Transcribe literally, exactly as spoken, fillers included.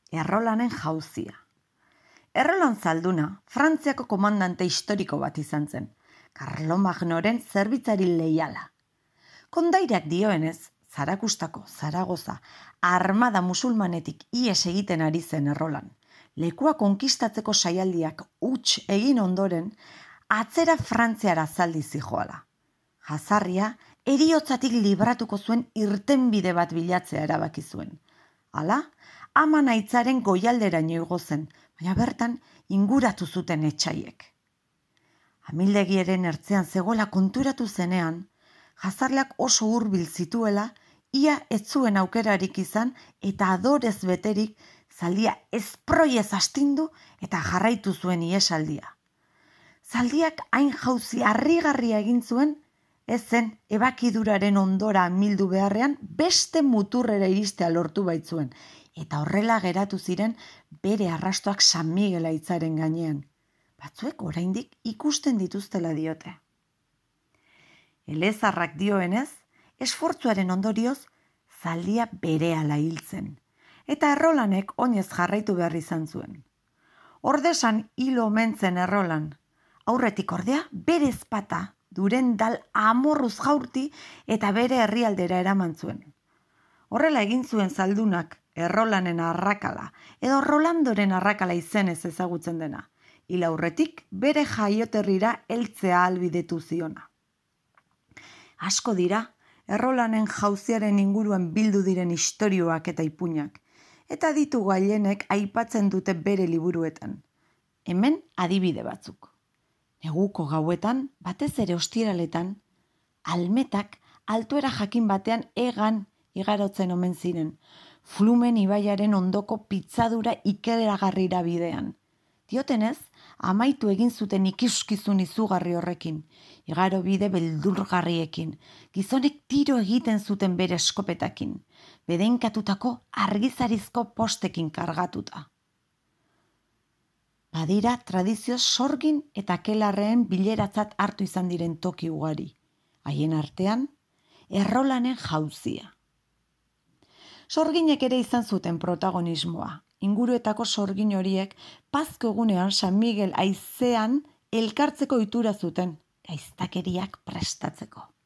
Errolanen jauzia. Errolan zalduna, Frantziako komandante historiko bat izan zen, Karlomagnoren zerbitzari leiala. Kondairak dioenez, Zarakustako, Zaragoza, armada musulmanetik ies egiten ari zen Errolan. Lekua konkistatzeko saialdiak huts egin ondoren, atzera Frantziara zaldi zijoala. Jazarria, heriotzatik libratuko zuen irtenbide bat bilatzea erabaki zuen. Hala, ama naitzaren goialderaino igo zen, baina bertan inguratu zuten etxaiek. Amildegiaren ertzean zegoela konturatu zenean, jazarleak oso hurbil zituela, ia ez zuen aukerarik izan eta adorez beterik zaldia ezproiez astindu eta jarraitu zuen iesaldia. Zaldiak hain jauzi harrigarria egin zuen, ez zen ebakiduraren ondora amildu beharrean beste muturrera iristea lortu baitzuen, eta horrela geratu ziren bere arrastoak San Migel aitzaren gainean. Batzuek oraindik ikusten dituztela diote. Elezarrak dioenez, esfortzuaren ondorioz, zaldia berehala hiltzen, eta Errolanek oinez jarraitu behar izan zuen. Ordesan hilo omentzen Errolan, aurretik ordea bere ezpata duren dal amorruz jaurti eta bere herrialdera eraman zuen. Horrela egin zuen zaldunak Errolanen arrakala, edo Rolandoren arrakala izenez ezagutzen dena, hil aurretik bere jaioterrira heltzea ahalbidetu ziona. Asko dira, Errolanen jauziaren inguruan bildu diren istorioak eta ipuinak, eta ditu gailenek aipatzen dute bere liburuetan. Hemen adibide batzuk. Neguko gauetan, batez ere ostiraletan, almetak altuera jakin batean egan igarotzen omen ziren, Flumen ibaiaren ondoko pitzadura ikeragarrira bidean. Diotenez, amaitu egin zuten ikuskizun izugarri horrekin, igaro bide beldurgarriekin, gizonek tiro egiten zuten bere eskopetakin, bedeinkatutako argizarizko postekin kargatuta. Badira tradizio sorgin eta kelarreen bileratzat hartu izan diren toki ugari, haien artean, Errolanen jauzia. Sorginek ere izan zuten protagonismoa. Inguruetako sorgin horiek pazko egunean San Migel haizean elkartzeko ohitura zuten, gaiztakeriak prestatzeko.